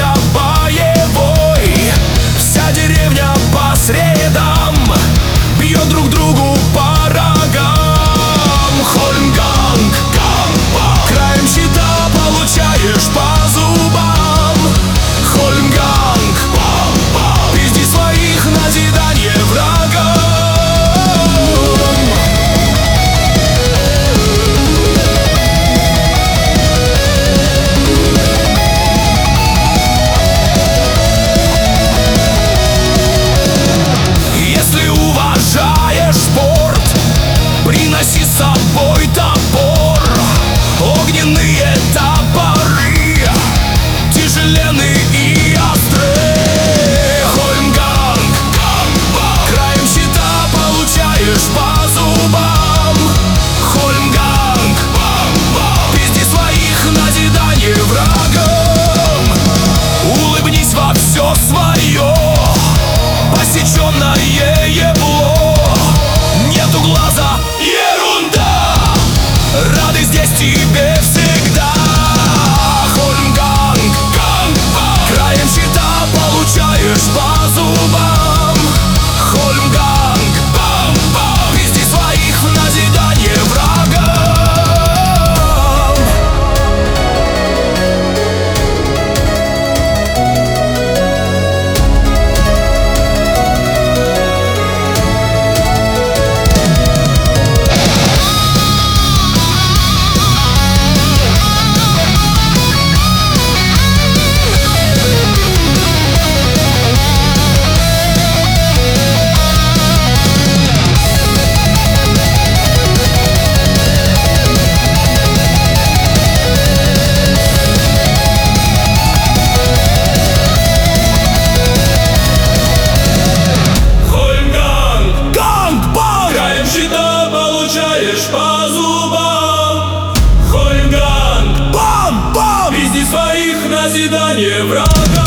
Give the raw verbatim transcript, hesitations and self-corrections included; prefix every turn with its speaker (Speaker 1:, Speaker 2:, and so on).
Speaker 1: начался боевой. Вся деревня по средам бьет друг другу по рогам. Хольмганг, краем щита получаешь по зубам. Хольмганг, пизди своих, назидание врагам. Если уважаешь спорт, приноси с собой топор. Огненные топоры, тяжеленные и острые. Хольмганг, краем щита получаешь по зубам. Хольмганг, пизди своих, назидание врагам. Улыбнись во все свое посеченное ебло. Нету глаза, ерунда, рады здесь тебе всегда. Хольмганг, краем щита получаешь по зубам. Хольмганг, пизди своих, в назидание врагам. Получаешь по зубам. Хольмганг, бам-бам, пизди своих, назидание врага.